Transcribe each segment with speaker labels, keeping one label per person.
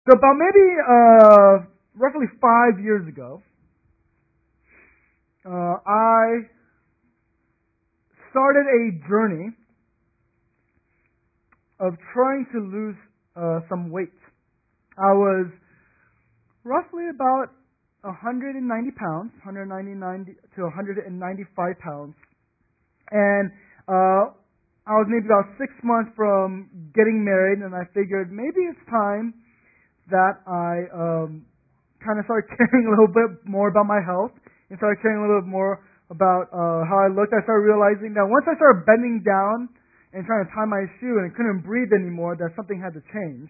Speaker 1: So about maybe roughly 5 years ago, I started a journey of trying to lose some weight. I was roughly about 190 pounds, 190 to 195 pounds, and I was maybe about 6 months from getting married, and I figured maybe it's time that I kind of started caring a little bit more about my health and started caring a little bit more about how I looked. I started realizing that once I started bending down and trying to tie my shoe and I couldn't breathe anymore, that something had to change.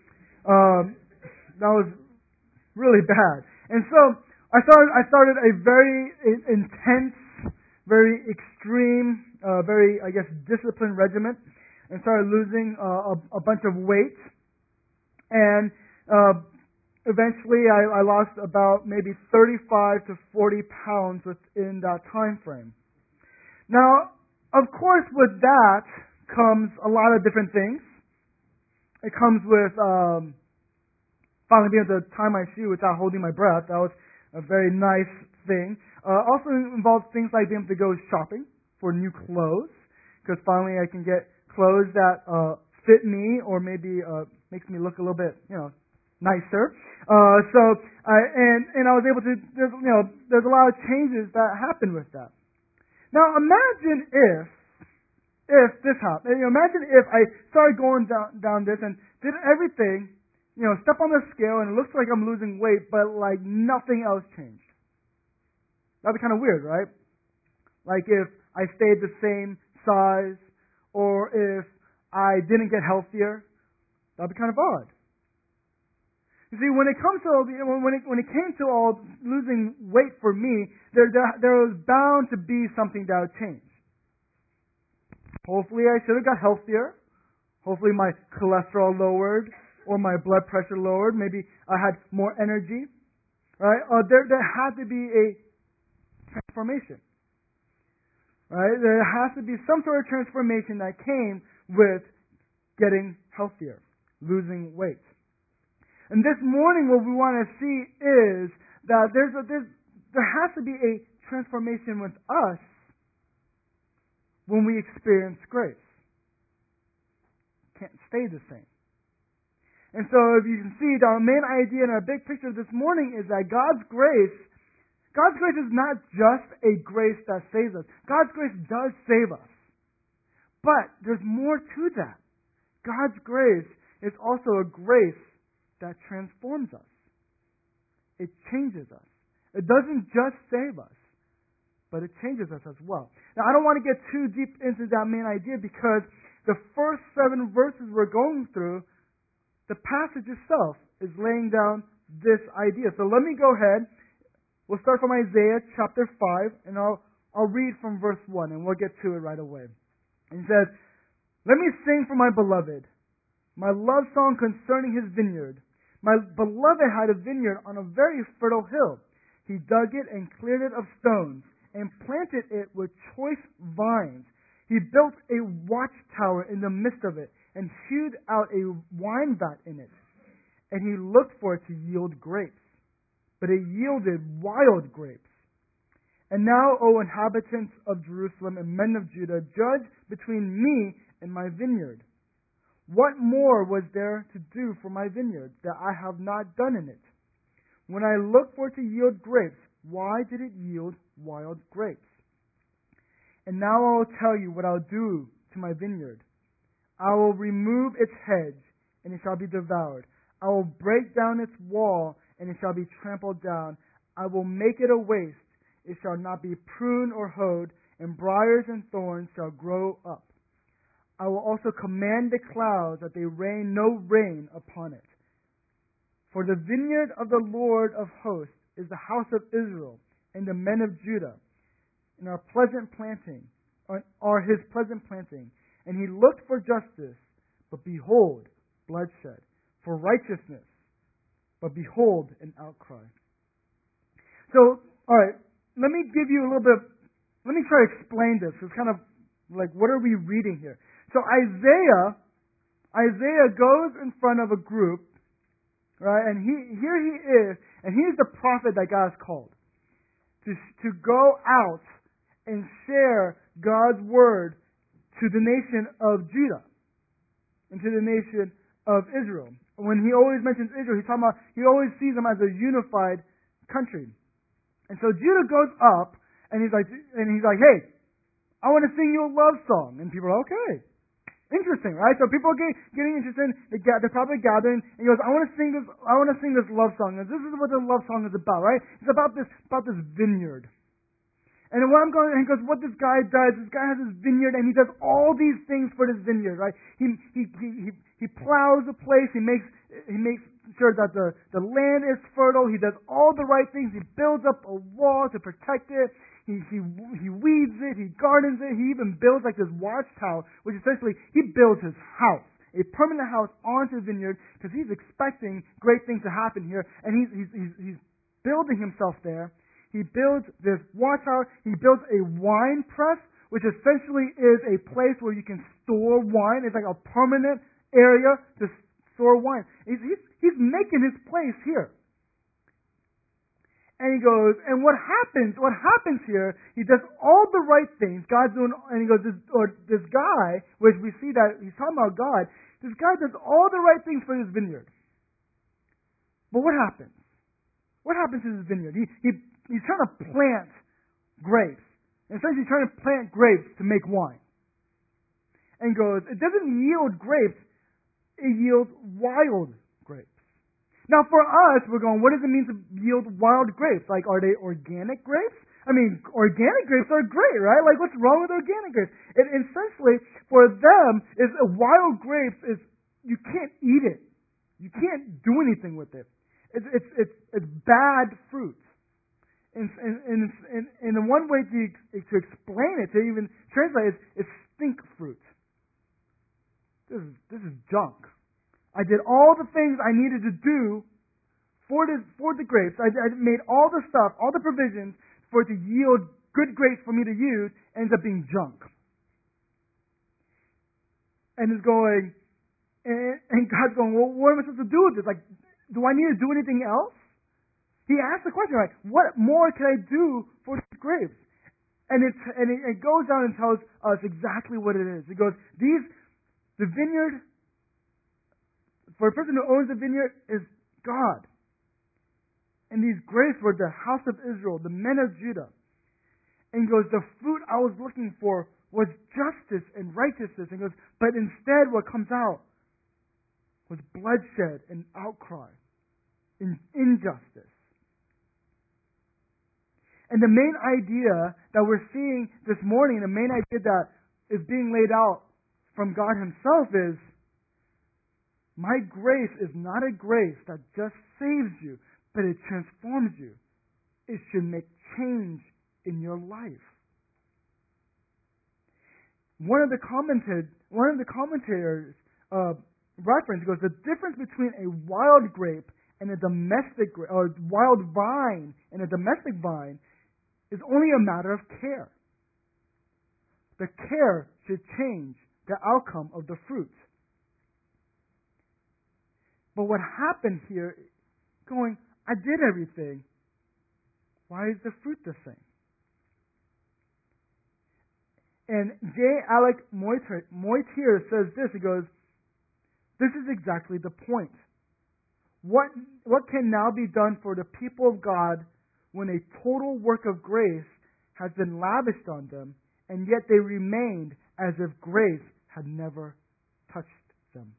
Speaker 1: That was really bad. And so I started a very intense, very extreme, very, I guess, disciplined regimen and started losing a bunch of weight. And eventually I lost about maybe 35 to 40 pounds within that time frame. Now, of course, with that comes a lot of different things. It comes with finally being able to tie my shoe without holding my breath. That was a very nice thing. Also involves things like being able to go shopping for new clothes, because finally I can get clothes that fit me or maybe makes me look a little bit, nicer. And I was able to. There's a lot of changes that happen with that. Now imagine if this happened. Imagine if I started going down this and did everything, step on the scale and it looks like I'm losing weight, but like nothing else changed. That'd be kind of weird, right? Like if I stayed the same size, or if I didn't get healthier, that'd be kind of odd. You see, when it comes to when it came to all losing weight for me, there was bound to be something that would change. Hopefully, I should have got healthier. Hopefully, my cholesterol lowered or my blood pressure lowered. Maybe I had more energy. Right? There had to be a transformation. Right? There has to be some sort of transformation that came with getting healthier, losing weight. And this morning, what we want to see is that there has to be a transformation with us when we experience grace. Can't stay the same. And so, if you can see, our main idea in our big picture this morning is that God's grace is not just a grace that saves us. God's grace does save us. But there's more to that. God's grace is also a grace that transforms us. It changes us. It doesn't just save us, but it changes us as well. Now, I don't want to get too deep into that main idea because the first 7 verses we're going through, the passage itself is laying down this idea. So let me go ahead. We'll start from Isaiah chapter 5, and I'll read from verse 1, and we'll get to it right away. And it says, "Let me sing for my beloved, my love song concerning his vineyard. My beloved had a vineyard on a very fertile hill. He dug it and cleared it of stones, and planted it with choice vines. He built a watchtower in the midst of it, and hewed out a wine vat in it. And he looked for it to yield grapes, but it yielded wild grapes. And now, O inhabitants of Jerusalem and men of Judah, judge between me and my vineyard. What more was there to do for my vineyard that I have not done in it? When I looked for it to yield grapes, why did it yield wild grapes? And now I will tell you what I'll do to my vineyard. I will remove its hedge, and it shall be devoured. I will break down its wall, and it shall be trampled down. I will make it a waste. It shall not be pruned or hoed, and briars and thorns shall grow up. I will also command the clouds that they rain no rain upon it. For the vineyard of the Lord of hosts is the house of Israel, and the men of Judah, and are his pleasant planting. And he looked for justice, but behold, bloodshed. For righteousness, but behold, an outcry." So, alright, let me try to explain this. It's kind of like, what are we reading here? So Isaiah goes in front of a group right? And here he is, and he's the prophet that God has called to go out and share God's word to the nation of Judah and to the nation of Israel. When he always mentions Israel, he always sees them as a unified country. And so Judah goes up and he's like, hey, I want to sing you a love song. And people are okay. Interesting, right? So people are getting interested. They're probably gathering, and he goes, I want to sing this love song. And this is what the love song is about, right? It's about this vineyard. And what he goes, what this guy does, this guy has this vineyard, and he does all these things for this vineyard, right? He plows the place. He makes sure that the land is fertile. He does all the right things. He builds up a wall to protect it. He weeds it, he gardens it, he even builds like this watchtower, which essentially he builds his house, a permanent house onto the vineyard, because he's expecting great things to happen here, and he's building himself there. He builds this watchtower, he builds a wine press, which essentially is a place where you can store wine. It's like a permanent area to store wine. He's making his place here. And he goes, and what happens here, he does all the right things. God's doing, and he goes, this guy, which we see that he's talking about God, this guy does all the right things for his vineyard. But what happens? What happens to his vineyard? He's trying to plant grapes. And essentially he's trying to plant grapes to make wine. And he goes, it doesn't yield grapes, it yields wild grapes. Now for us, we're going, what does it mean to yield wild grapes? Like, are they organic grapes? I mean, organic grapes are great, right? Like, what's wrong with organic grapes? And essentially, for them, wild grapes is, you can't eat it. You can't do anything with it. It's bad fruit. And the one way to explain it, to even translate it, is stink fruit. This is junk. I did all the things I needed to do for the grapes. I made all the stuff, all the provisions for it to yield good grapes for me to use, ends up being junk. And it's going, and God's going, well, what am I supposed to do with this? Like, do I need to do anything else? He asked the question, like, what more can I do for these grapes? And it goes down and tells us exactly what it is. It goes, the vineyard, for a person who owns the vineyard, is God. And these grapes were the house of Israel, the men of Judah. And he goes, the fruit I was looking for was justice and righteousness. And he goes, but instead what comes out was bloodshed and outcry, injustice. And the main idea that we're seeing this morning, the main idea that is being laid out from God himself is, my grace is not a grace that just saves you, but it transforms you. It should make change in your life. One of the commentators reference goes, the difference between a wild grape and a domestic grape, or wild vine and a domestic vine, is only a matter of care. The care should change the outcome of the fruit. But what happened here, going, I did everything. Why is the fruit the same? And J. Alec Moitier says this. He goes, this is exactly the point. What can now be done for the people of God when a total work of grace has been lavished on them, and yet they remained as if grace had never touched them?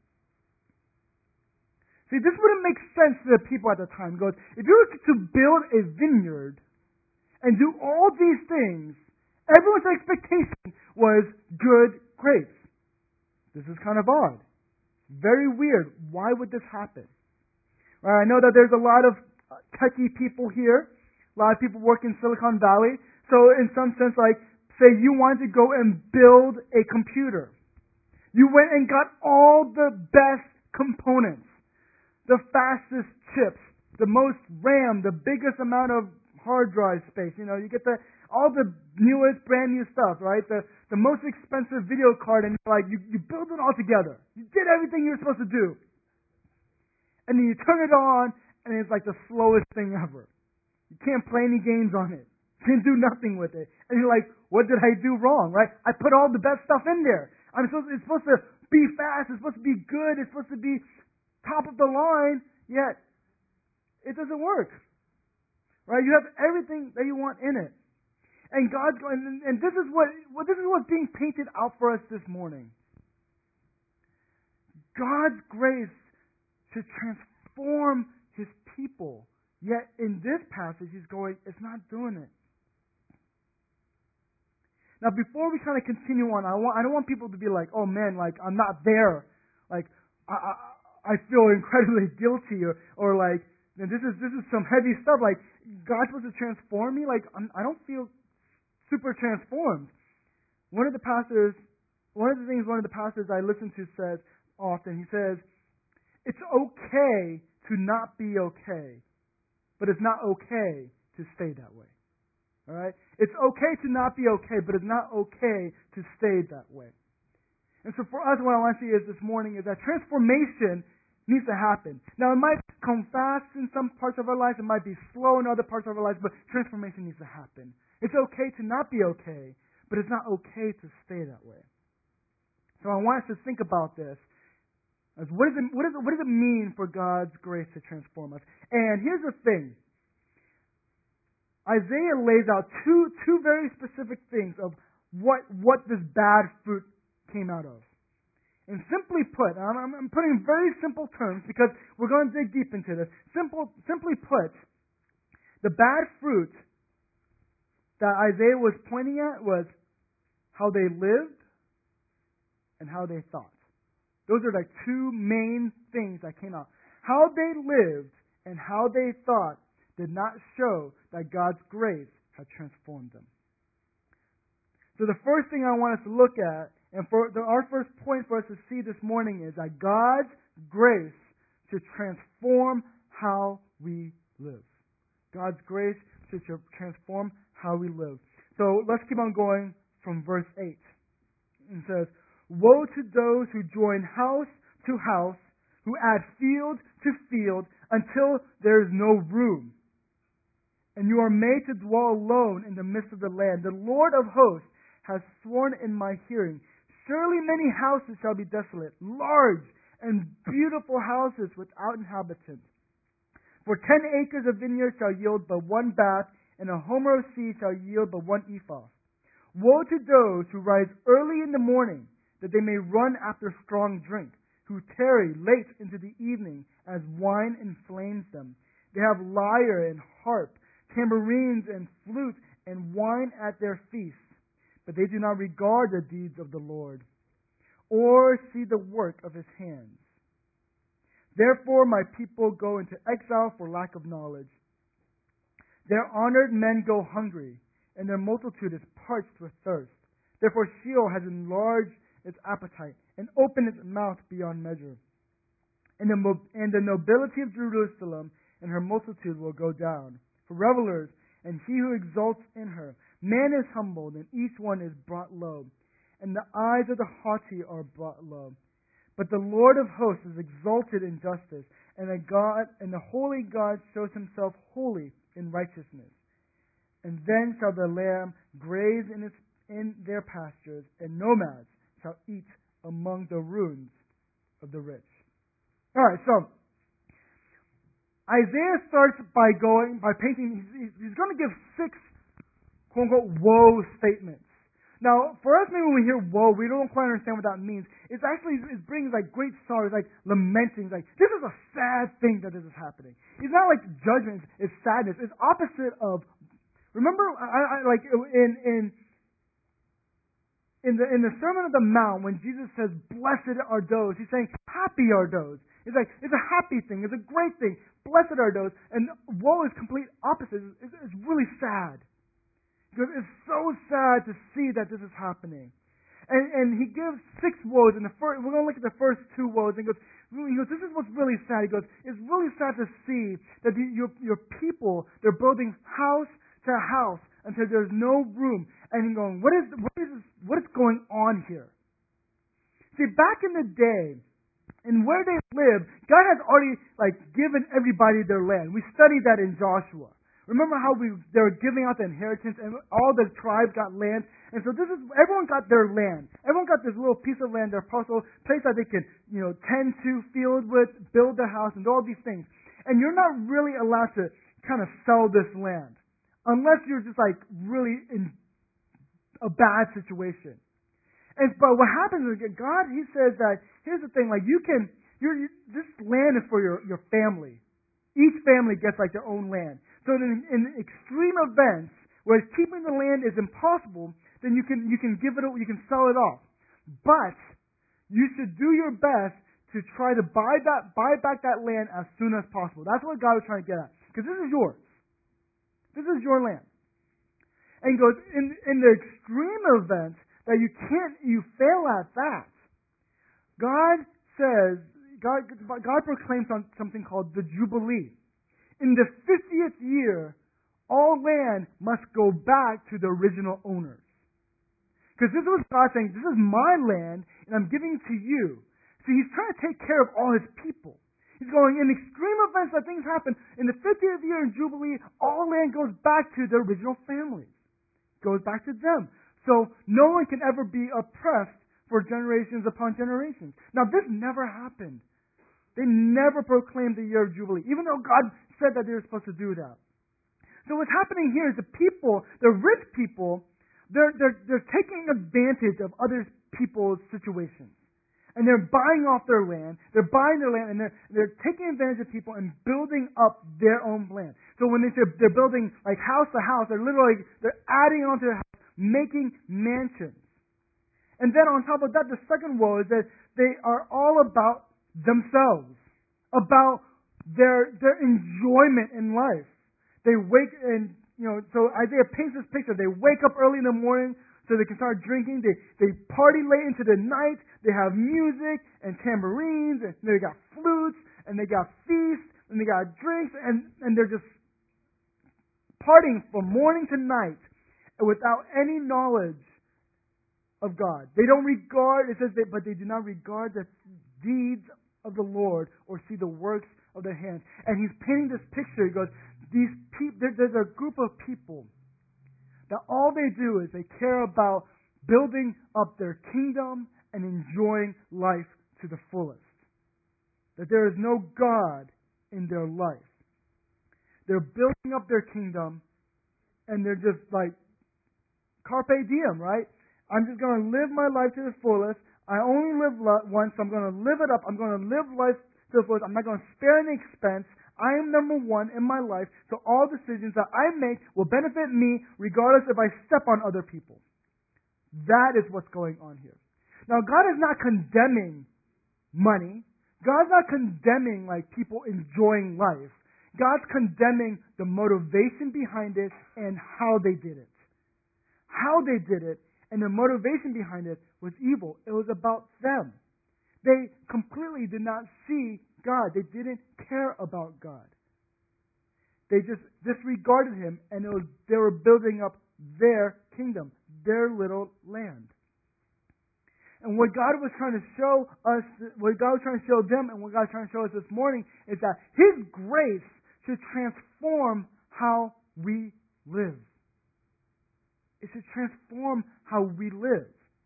Speaker 1: See, this wouldn't make sense to the people at the time. It goes, if you were to build a vineyard and do all these things, everyone's expectation was good grapes. This is kind of odd. Very weird. Why would this happen? Well, I know that there's a lot of techie people here. A lot of people work in Silicon Valley. So in some sense, like, say you wanted to go and build a computer. You went and got all the best components. The fastest chips, the most RAM, the biggest amount of hard drive space. You know, you get all the newest, brand new stuff, right? The most expensive video card, and like you build it all together. You did everything you were supposed to do. And then you turn it on, and it's like the slowest thing ever. You can't play any games on it. You can't do nothing with it. And you're like, what did I do wrong, right? I put all the best stuff in there. It's supposed to be fast. It's supposed to be good. It's supposed to be top of the line. Yet, it doesn't work. Right? You have everything that you want in it. And God's going, and this is what's being painted out for us this morning. God's grace to transform His people. Yet in this passage, He's going, it's not doing it. Now, before we kind of continue on, I don't want people to be like, oh man, like I'm not there. Like I feel incredibly guilty, or like this is some heavy stuff. Like God's supposed to transform me. Like I don't feel super transformed. One of the pastors I listen to says often, he says, it's okay to not be okay, but it's not okay to stay that way. All right? It's okay to not be okay, but it's not okay to stay that way. And so for us, what I want to see is this morning is that transformation needs to happen. Now, it might come fast in some parts of our lives. It might be slow in other parts of our lives, but transformation needs to happen. It's okay to not be okay, but it's not okay to stay that way. So I want us to think about this. As what does it mean for God's grace to transform us? And here's the thing. Isaiah lays out two very specific things of what this bad fruit came out of. And simply put, I'm putting very simple terms because we're going to dig deep into this. Simply put, the bad fruit that Isaiah was pointing at was how they lived and how they thought. Those are like two main things that came out. How they lived and how they thought did not show that God's grace had transformed them. So the first thing I want us to look at, and our first point for us to see this morning is that God's grace to transform how we live. God's grace to transform how we live. So let's keep on going from verse 8. It says, woe to those who join house to house, who add field to field until there is no room. And you are made to dwell alone in the midst of the land. The Lord of hosts has sworn in my hearing, surely many houses shall be desolate, large and beautiful houses without inhabitants. For 10 acres of vineyard shall yield but one bath, and a homer of seed shall yield but one ephah. Woe to those who rise early in the morning, that they may run after strong drink, who tarry late into the evening, as wine inflames them. They have lyre and harp, tambourines and flute, and wine at their feasts, but they do not regard the deeds of the Lord, or see the work of His hands. Therefore my people go into exile for lack of knowledge. Their honored men go hungry, and their multitude is parched with thirst. Therefore Sheol has enlarged its appetite, and opened its mouth beyond measure. And the nobility of Jerusalem and her multitude will go down. For revelers, and he who exalts in her, man is humbled, and each one is brought low. And the eyes of the haughty are brought low. But the Lord of hosts is exalted in justice, and the holy God shows Himself holy in righteousness. And then shall the lamb graze in their pastures, and nomads shall eat among the ruins of the rich. All right, so Isaiah starts by painting. He's going to give 6 quote unquote woe statements. Now, for us, maybe when we hear woe, we don't quite understand what that means. It brings like great sorrow, like lamenting, like this is a sad thing that this is happening. It's not like judgment; it's sadness. It's opposite of. Remember, I like in the Sermon on the Mount when Jesus says, "Blessed are those," He's saying, "Happy are those." It's like it's a happy thing. It's a great thing. Blessed are those, and woe is complete opposite. It's really sad. Because it's so sad to see that this is happening. And he gives 6 woes. And we're going to look at the first 2 woes. And he goes, this is what's really sad. He goes, it's really sad to see that your people, they're building house to house until there's no room. And he's going, what is going on here? See, back in the day, And where they live, God has already given everybody their land. We studied that in Joshua. Remember how they were giving out the inheritance and all the tribes got land? And so everyone got their land. Everyone got this little piece of land, their parcel, place that they could, tend to, field with, build their house, and do all these things. And you're not really allowed to kind of sell this land unless you're just really in a bad situation. But what happens is God, He says that, here's the thing, this land is for your family. Each family gets their own land. So in extreme events where keeping the land is impossible, then you can give it, you can sell it off. But you should do your best to try to buy back that land as soon as possible. That's what God was trying to get at. Because this is yours. This is your land. And He goes, in the extreme event that you fail at that, God proclaims something called the Jubilee. In the 50th year, all land must go back to the original owners. Because this was God saying, this is my land, and I'm giving it to you. So He's trying to take care of all His people. He's going, in extreme events that things happen, in the 50th year in Jubilee, all land goes back to the original families. Goes back to them. So no one can ever be oppressed for generations upon generations. Now this never happened. They never proclaimed the year of Jubilee, even though God said that they were supposed to do that. So what's happening here is the rich people, they're taking advantage of other people's situations. And they're buying off their land, they're buying their land, and they're taking advantage of people and building up their own land. So when they say they're building house to house, they're adding onto their house, making mansions. And then on top of that, the second woe is that they are all about themselves, about their enjoyment in life. They wake and so Isaiah paints this picture. They wake up early in the morning so they can start drinking. They party late into the night. They have music and tambourines, and they got flutes, and they got feasts, and they got drinks, and they're just partying from morning to night without any knowledge of God. They don't regard, it says, but they do not regard the deeds of the Lord or see the works of their hands. And He's painting this picture. He goes, there's a group of people that all they do is they care about building up their kingdom and enjoying life to the fullest. That there is no God in their life. They're building up their kingdom and they're just carpe diem, right? I'm just going to live my life to the fullest. I only live once, so I'm going to live it up. I'm going to live life to the fullest. I'm not going to spare any expense. I am number one in my life, so all decisions that I make will benefit me regardless if I step on other people. That is what's going on here. Now, God is not condemning money. God's not condemning people enjoying life. God's condemning the motivation behind it and how they did it. How they did it and the motivation behind it was evil. It was about them. They completely did not see God. They didn't care about God. They just disregarded Him, and they were building up their kingdom, their little land. And what God was trying to show us, what God was trying to show them, and what God was trying to show us this morning is that His grace should transform how we live. It should transform how we live.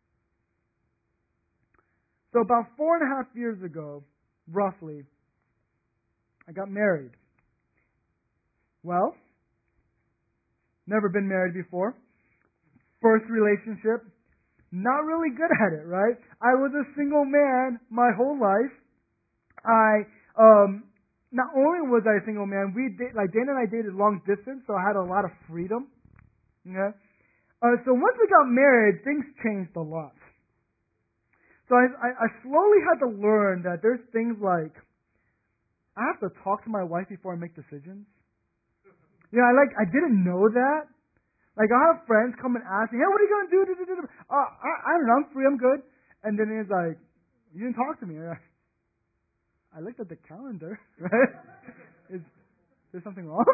Speaker 1: So about 4.5 years ago, roughly, I got married. Well, never been married before. First relationship, not really good at it, right? I was a single man my whole life. Not only was I a single man, Dana and I dated long distance, so I had a lot of freedom. Okay? So once we got married, things changed a lot. So I slowly had to learn that there's things like I have to talk to my wife before I make decisions. I didn't know that. I have friends come and ask me, hey, what are you going to do? I don't know, I'm free, I'm good. And then he's like, you didn't talk to me. I looked at the calendar, right? Is there something wrong?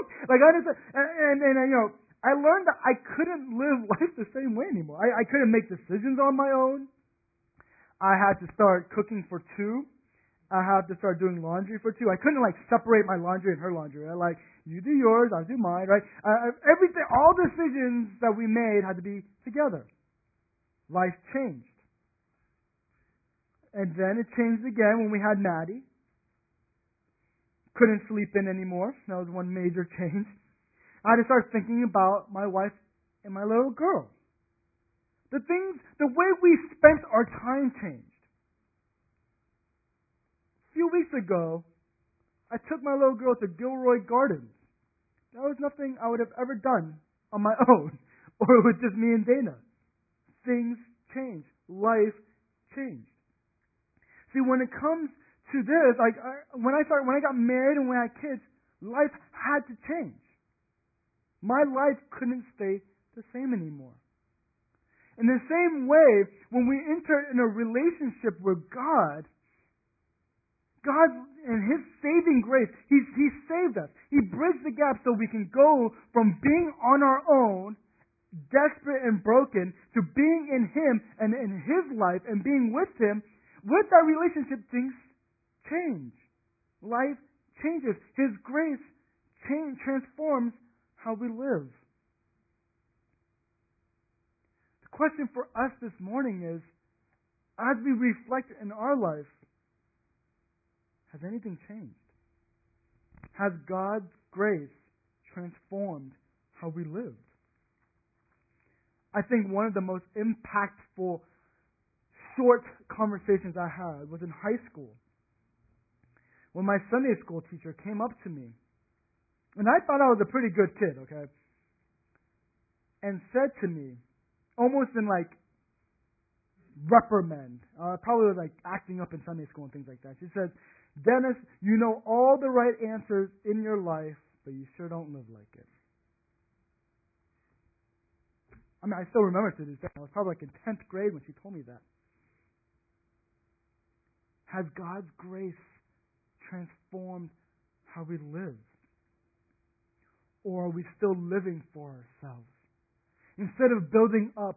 Speaker 1: I learned that I couldn't live life the same way anymore. I couldn't make decisions on my own. I had to start cooking for two. I have to start doing laundry for two. I couldn't separate my laundry and her laundry. You do yours, I do mine, right? Everything, all decisions that we made had to be together. Life changed. And then it changed again when we had Maddie. Couldn't sleep in anymore. That was one major change. I had to start thinking about my wife and my little girl. The way we spent our time changed. A few weeks ago, I took my little girl to Gilroy Gardens. That was nothing I would have ever done on my own, or with just me and Dana. Things changed. Life changed. See, when it comes to this, when I got married and when I had kids, life had to change. My life couldn't stay the same anymore. In the same way, when we enter in a relationship with God and His saving grace, He saved us. He bridged the gap so we can go from being on our own, desperate and broken, to being in Him and in His life and being with Him. With that relationship, things change. Life changes. His grace transforms how we live. The question for us this morning is, as we reflect in our life, has anything changed? Has God's grace transformed how we live? I think one of the most impactful short conversations I had was in high school, when my Sunday school teacher came up to me, and I thought I was a pretty good kid, okay, and said to me, almost in reprimand, probably was acting up in Sunday school and things like that. She said, "Dennis, you know all the right answers in your life, but you sure don't live like it." I mean, I still remember to this day. I was probably in 10th grade when she told me that. Has God's grace transformed how we live? Or are we still living for ourselves? Instead of building up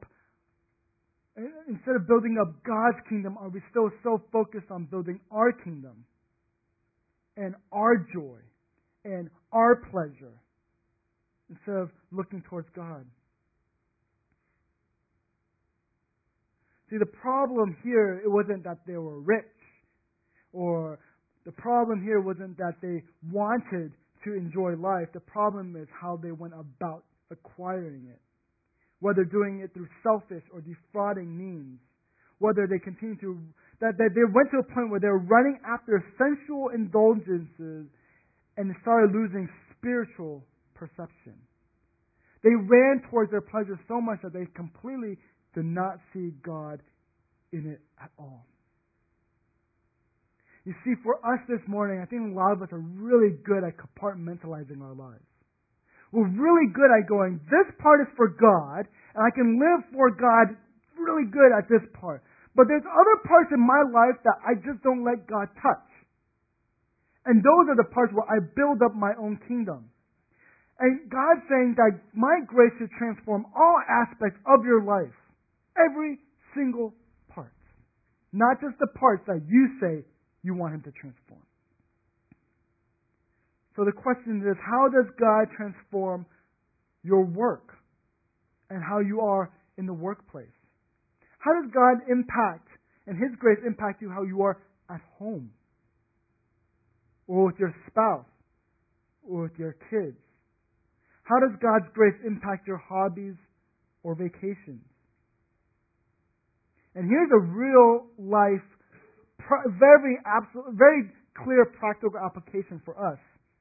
Speaker 1: God's kingdom, are we still so focused on building our kingdom and our joy and our pleasure instead of looking towards God? See, the problem here, it wasn't that they were rich, or the problem here wasn't that they wanted to enjoy life. The problem is how they went about acquiring it. Whether doing it through selfish or defrauding means. Whether they continue to, that they went to a point where they were running after sensual indulgences and started losing spiritual perception. They ran towards their pleasure so much that they completely did not see God in it at all. You see, for us this morning, I think a lot of us are really good at compartmentalizing our lives. We're really good at going, this part is for God, and I can live for God really good at this part. But there's other parts in my life that I just don't let God touch. And those are the parts where I build up my own kingdom. And God's saying that my grace should transform all aspects of your life. Every single part. Not just the parts that you say you want Him to transform. So the question is, how does God transform your work and how you are in the workplace? How does God impact and His grace impact you how you are at home? Or with your spouse? Or with your kids? How does God's grace impact your hobbies or vacations? And here's a real life, very clear practical application for us.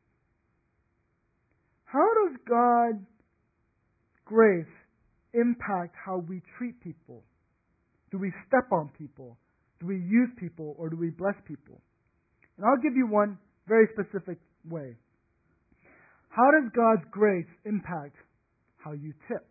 Speaker 1: How does God's grace impact how we treat people? Do we step on people? Do we use people? Or do we bless people? And I'll give you one very specific way. How does God's grace impact how you tip?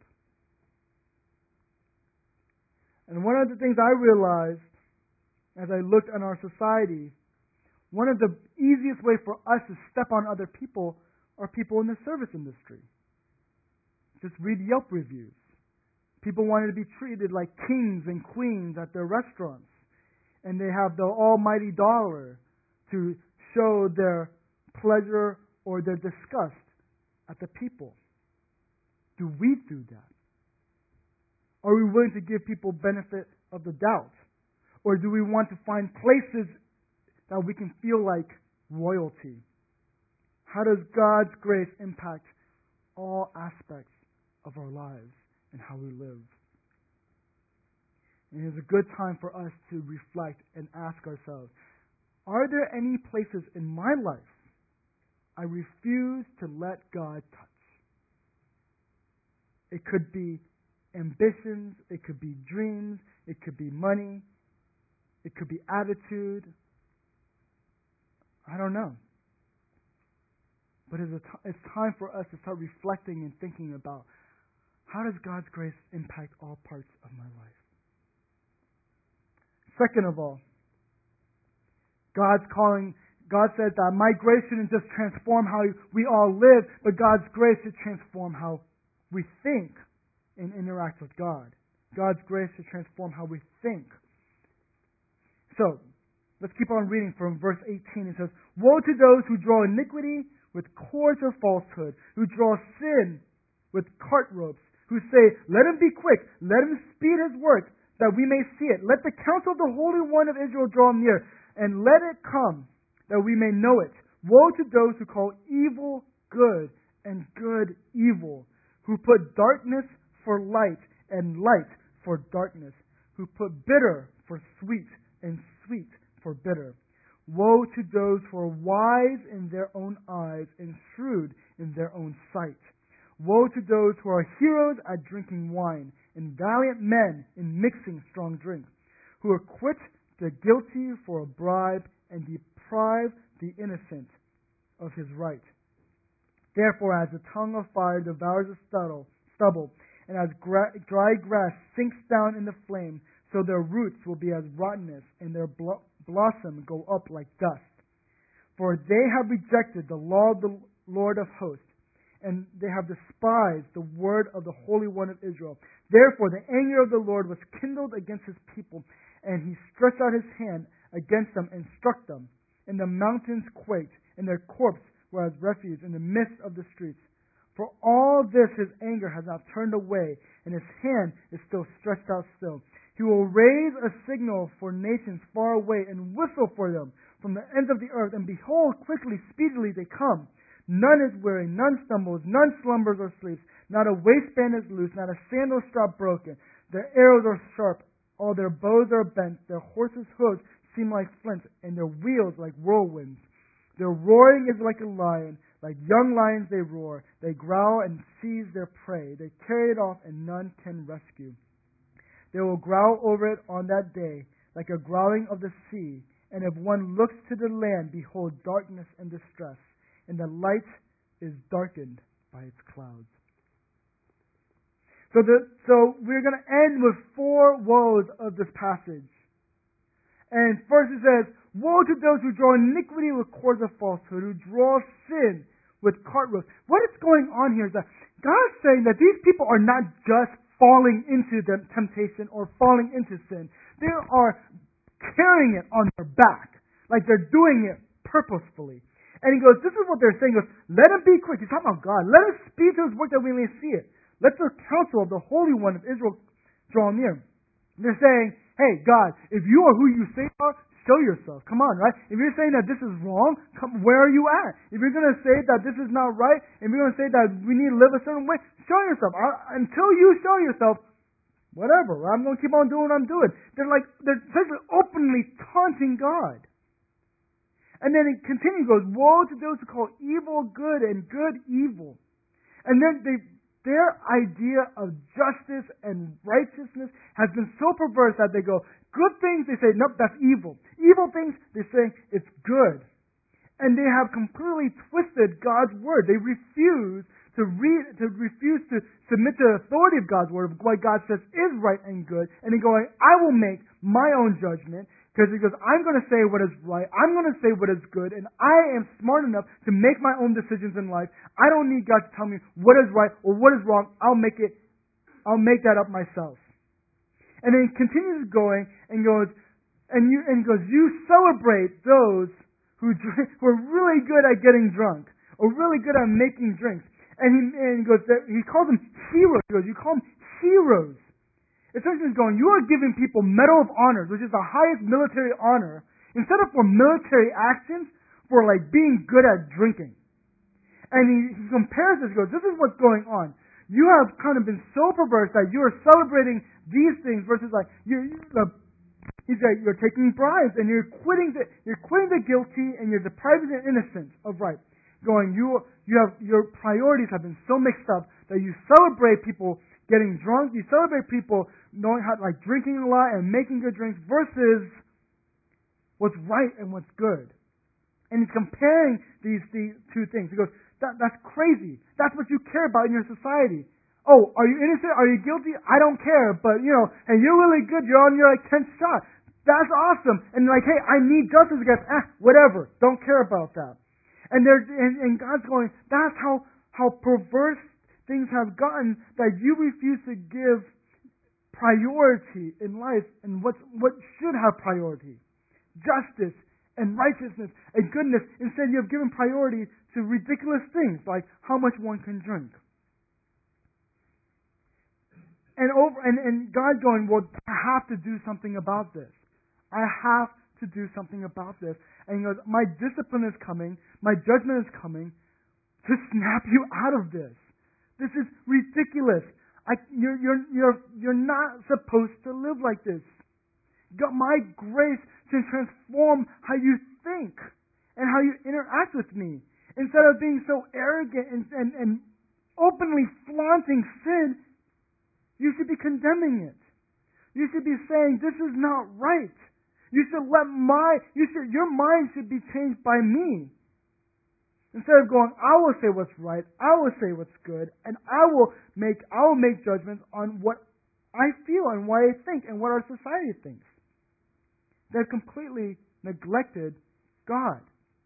Speaker 1: And one of the things I realized as I looked at our society, one of the easiest ways for us to step on other people are people in the service industry. Just read Yelp reviews. People wanted to be treated like kings and queens at their restaurants. And they have the almighty dollar. to show their pleasure or their disgust at the people? Do we do that? Are we willing to give people benefit of the doubt? Or do we want to find places that we can feel like royalty? How does God's grace impact all aspects of our lives and how we live? And it is a good time for us to reflect and ask ourselves, are there any places in my life I refuse to let God touch? It could be ambitions, it could be dreams, it could be money, it could be attitude. I don't know. But it's time for us to start reflecting and thinking about, how does God's grace impact all parts of my life? Second of all, God said that my grace shouldn't just transform how we all live, but God's grace should transform how we think and interact with God. God's grace should transform how we think. So, let's keep on reading from verse 18. It says, "Woe to those who draw iniquity with cords of falsehood, who draw sin with cart ropes, who say, 'Let him be quick, let him speed his work, that we may see it. Let the counsel of the Holy One of Israel draw near, and let it come, that we may know it.' Woe to those who call evil good and good evil, who put darkness for light and light for darkness, who put bitter for sweet and sweet for bitter. Woe to those who are wise in their own eyes and shrewd in their own sight. Woe to those who are heroes at drinking wine and valiant men in mixing strong drink, who acquit the guilty for a bribe and deprive the innocent of his right. Therefore, as the tongue of fire devours the stubble, and as dry grass sinks down in the flame, so their roots will be as rottenness, and their blossom go up like dust. For they have rejected the law of the Lord of hosts, and they have despised the word of the Holy One of Israel. Therefore the anger of the Lord was kindled against his people, and he stretched out his hand against them and struck them. And the mountains quaked, and their corpses were as refuse in the midst of the streets. For all this his anger has not turned away, and his hand is still stretched out still. He will raise a signal for nations far away, and whistle for them from the ends of the earth. And behold, quickly, speedily they come. None is weary, none stumbles, none slumbers or sleeps. Not a waistband is loose, not a sandal strap broken. Their arrows are sharp, all their bows are bent. Their horses' hooves seem like flint, and their wheels like whirlwinds. Their roaring is like a lion. Like young lions they roar. They growl and seize their prey. They carry it off, and none can rescue. They will growl over it on that day, like a growling of the sea. And if one looks to the land, behold darkness and distress, and the light is darkened by its clouds." So we're going to end with 4 woes of this passage. And first it says, "Woe to those who draw iniquity with cords of falsehood, who draw sin with cart ropes." What is going on here is that God is saying that these people are not just falling into the temptation or falling into sin. They are carrying it on their back, like they're doing it purposefully. And he goes, this is what they're saying. He goes, "Let him be quick." He's talking about God. "Let him speed to his work that we may see it. Let the counsel of the Holy One of Israel draw near." They're saying, hey, God, if you are who you say you are, show yourself. Come on, right? If you're saying that this is wrong, where are you at? If you're going to say that this is not right, if you're going to say that we need to live a certain way, show yourself. Until you show yourself, whatever, I'm going to keep on doing what I'm doing. They're essentially openly taunting God. And then it continues, goes, "Woe to those who call evil good and good evil." And then their idea of justice and righteousness has been so perverse that they go, good things, they say, nope, that's evil. Evil things, they say, it's good. And they have completely twisted God's word. They refuse to submit to the authority of God's word, of what God says is right and good. And they go, I will make my own judgment. Because he goes, I'm going to say what is right. I'm going to say what is good. And I am smart enough to make my own decisions in life. I don't need God to tell me what is right or what is wrong. I'll make that up myself. And then he continues going and goes, you celebrate those who are really good at getting drunk or really good at making drinks. And he calls them heroes. He goes, you call them heroes. Essentially he's going, you are giving people Medal of Honor, which is the highest military honor, instead of for military actions, for like being good at drinking. And he compares this, he goes, this is what's going on. You have kind of been so perverse that you are celebrating these things versus like he's like you're taking bribes and you're quitting the guilty and you're depriving the innocent of right. Going, your priorities have been so mixed up that you celebrate people getting drunk, you celebrate people knowing how like drinking a lot and making good drinks versus what's right and what's good. And he's comparing these two things. He goes, that's crazy. That's what you care about in your society. Oh, are you innocent? Are you guilty? I don't care. But, and you're really good. You're on your 10th shot. That's awesome. And like, hey, I need justice against, whatever. Don't care about that. And God's going, that's how perverse things have gotten, that you refuse to give priority in life and what should have priority. Justice and righteousness and goodness. Instead, you have given priority to ridiculous things like how much one can drink. And God going, well, I have to do something about this. I have to do something about this. And he goes, my discipline is coming, my judgment is coming to snap you out of this. This is ridiculous. You're not supposed to live like this. God, my grace can transform how you think and how you interact with me. Instead of being so arrogant and openly flaunting sin, you should be condemning it. You should be saying, this is not right. You should your mind should be changed by me. Instead of going, I will say what's right, I will say what's good, and I will make judgments on what I feel and what I think and what our society thinks. They've completely neglected God.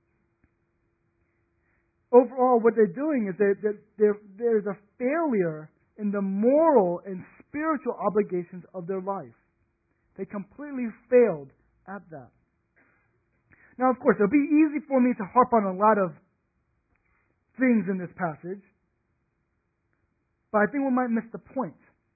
Speaker 1: Overall, what they're doing is there's a failure in the moral and spiritual obligations of their life. They completely failed at that. Now, of course, it'll be easy for me to harp on a lot of things in this passage, but I think we might miss the point.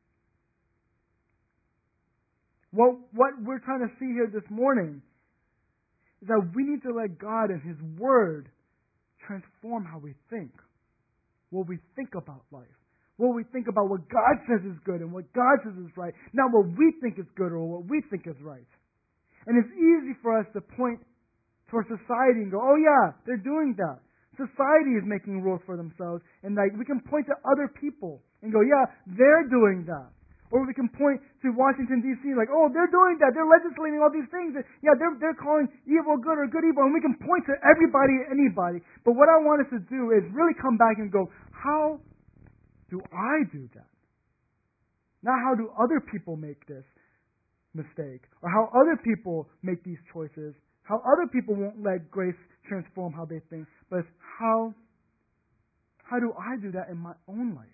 Speaker 1: What we're trying to see here this morning is that we need to let God and His Word transform how we think, what we think about life, what we think about what God says is good and what God says is right, not what we think is good or what we think is right. And it's easy for us to point to our society and go, oh yeah, they're doing that. Society is making rules for themselves, and like we can point to other people and go, yeah, they're doing that. Or we can point to Washington, D.C., like, oh, they're doing that. They're legislating all these things. Yeah, they're calling evil good or good evil. And we can point to everybody and anybody. But what I want us to do is really come back and go, how do I do that? Not how do other people make this mistake, or how other people make these choices, how other people won't let grace transform how they think, but it's how do I do that in my own life?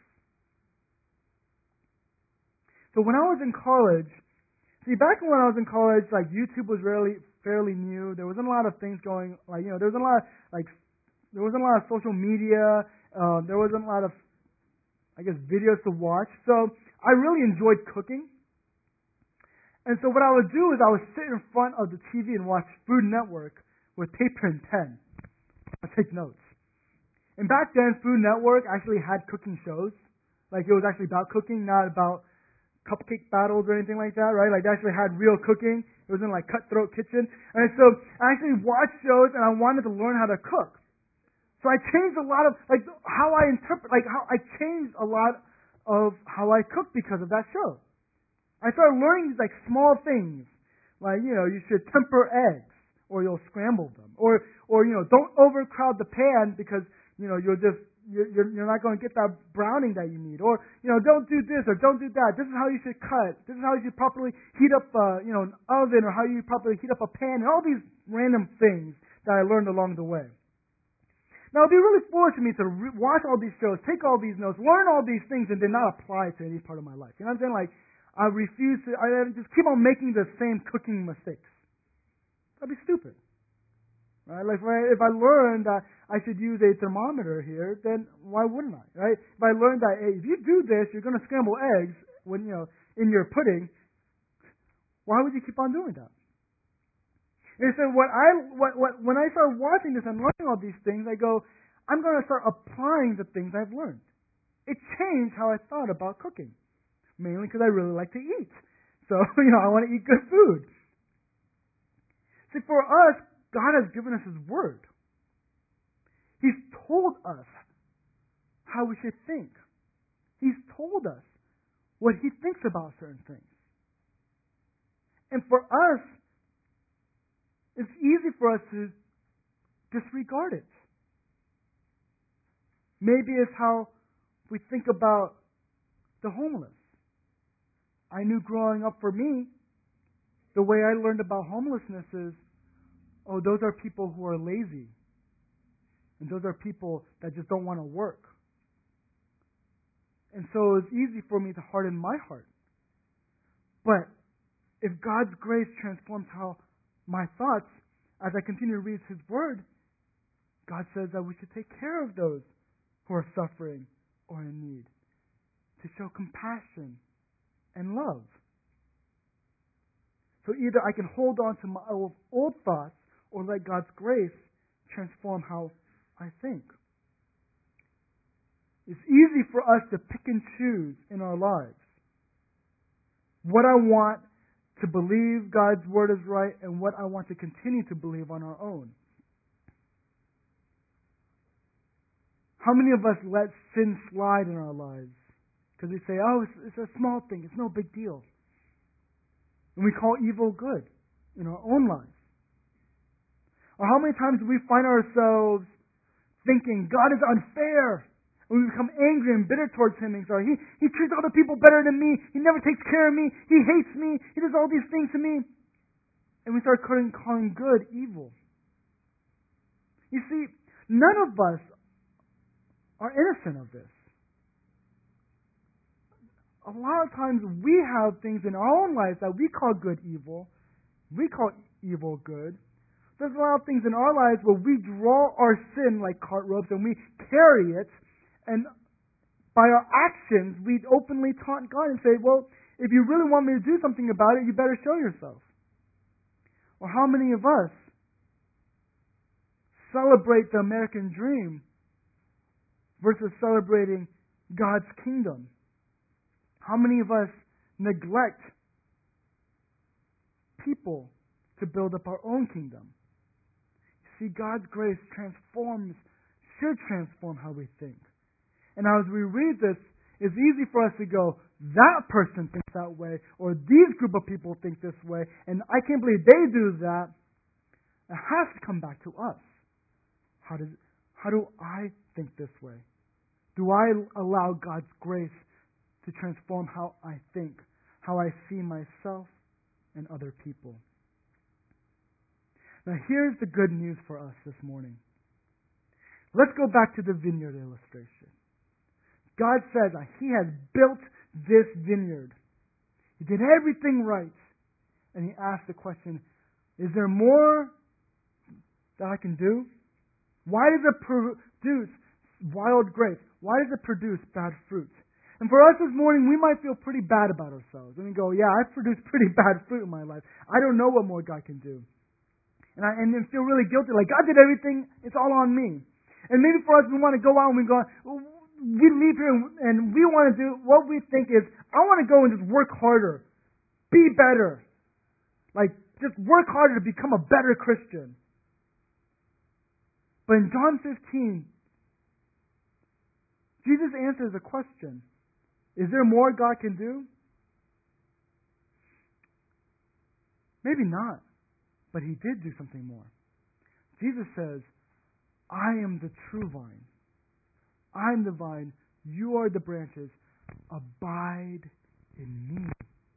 Speaker 1: So when I was in college, back when I was in college, like YouTube was fairly new. There wasn't a lot of things going, there wasn't a lot of social media. There wasn't a lot of, videos to watch. So I really enjoyed cooking. And so what I would do is I would sit in front of the TV and watch Food Network with paper and pen. I'd take notes. And back then, Food Network actually had cooking shows. Like it was actually about cooking, not about cupcake battles or anything like that, right? Like they actually had real cooking. It wasn't like Cutthroat Kitchen. And so I actually watched shows and I wanted to learn how to cook. So I changed a lot of, how I interpret, how I changed a lot of how I cook because of that show. I started learning these small things. You should temper eggs or you'll scramble them. Or don't overcrowd the pan because, you're not going to get that browning that you need. Or, don't do this or don't do that. This is how you should cut. This is how you should properly heat up, an oven, or how you properly heat up a pan, and all these random things that I learned along the way. Now, it'd be really foolish of me to watch all these shows, take all these notes, learn all these things, and then not apply it to any part of my life. You know what I'm saying? I just keep on making the same cooking mistakes. That'd be stupid. Right? Like if I learned that I should use a thermometer here, then why wouldn't I? Right? If I learned that, hey, if you do this, you're going to scramble eggs when in your pudding. Why would you keep on doing that? And so when I start watching this and learning all these things, I go, I'm going to start applying the things I've learned. It changed how I thought about cooking, mainly because I really like to eat. So, I want to eat good food. See, for us, God has given us His Word. He's told us how we should think. He's told us what He thinks about certain things. And for us, it's easy for us to disregard it. Maybe it's how we think about the homeless. I knew growing up for me, the way I learned about homelessness is, those are people who are lazy. And those are people that just don't want to work. And so it's easy for me to harden my heart. But if God's grace transforms how my thoughts, as I continue to read His Word, God says that we should take care of those who are suffering or in need, to show compassion and love. So either I can hold on to my old thoughts or let God's grace transform how I think. It's easy for us to pick and choose in our lives what I want to believe God's Word is right and what I want to continue to believe on our own. How many of us let sin slide in our lives? Because we say, it's a small thing, it's no big deal. And we call evil good in our own lives. Or how many times do we find ourselves thinking God is unfair? And we become angry and bitter towards Him and say, He treats other people better than me. He never takes care of me. He hates me. He does all these things to me. And we start calling good evil. You see, none of us are innocent of this. A lot of times we have things in our own lives that we call good evil. We call evil good. There's a lot of things in our lives where we draw our sin like cart ropes and we carry it. And by our actions, we openly taunt God and say, well, if you really want me to do something about it, you better show yourself. Or how many of us celebrate the American dream versus celebrating God's kingdom? How many of us neglect people to build up our own kingdom? See, God's grace should transform how we think. And as we read this, it's easy for us to go, that person thinks that way, or these group of people think this way, and I can't believe they do that. It has to come back to us. How do I think this way? Do I allow God's grace to transform how I think, how I see myself and other people? Now here's the good news for us this morning. Let's go back to the vineyard illustration. God says that He has built this vineyard. He did everything right. And He asked the question, is there more that I can do? Why does it produce wild grapes? Why does it produce bad fruit? And for us this morning, we might feel pretty bad about ourselves. And we go, yeah, I've produced pretty bad fruit in my life. I don't know what more God can do. And then feel really guilty, like God did everything, it's all on me. And maybe for us, we want to go out and we leave here and we want to do, what we think is, I want to go and just work harder, be better. Like, just work harder to become a better Christian. But in John 15, Jesus answers a question. Is there more God can do? Maybe not. But He did do something more. Jesus says, I am the true vine. I am the vine. You are the branches. Abide in me.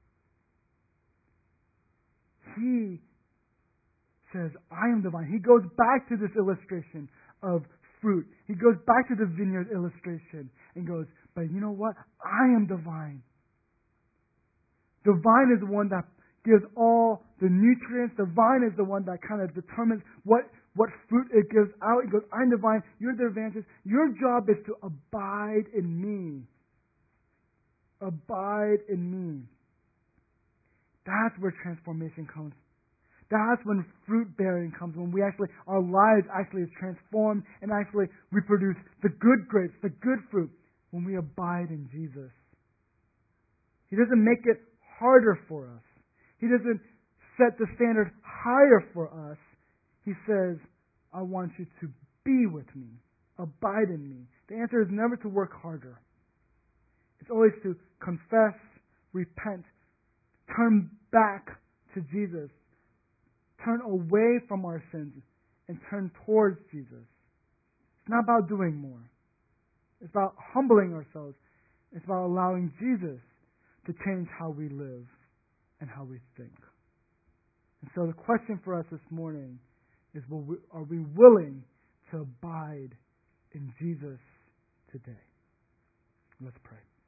Speaker 1: He says, I am the vine. He goes back to this illustration of fruit. He goes back to the vineyard illustration and goes, but you know what? I am the vine. The vine is the one that gives all the nutrients. The vine is the one that kind of determines what fruit it gives out. It goes, I'm the vine, you're the branches. Your job is to abide in me. Abide in me. That's where transformation comes. That's when fruit bearing comes, when our lives actually is transformed and actually we produce the good grapes, the good fruit, when we abide in Jesus. He doesn't make it harder for us. He doesn't set the standard higher for us. He says, I want you to be with me. Abide in me. The answer is never to work harder. It's always to confess, repent, turn back to Jesus, turn away from our sins, and turn towards Jesus. It's not about doing more. It's about humbling ourselves. It's about allowing Jesus to change how we live and how we think. And so the question for us this morning is, are we willing to abide in Jesus today? Let's pray.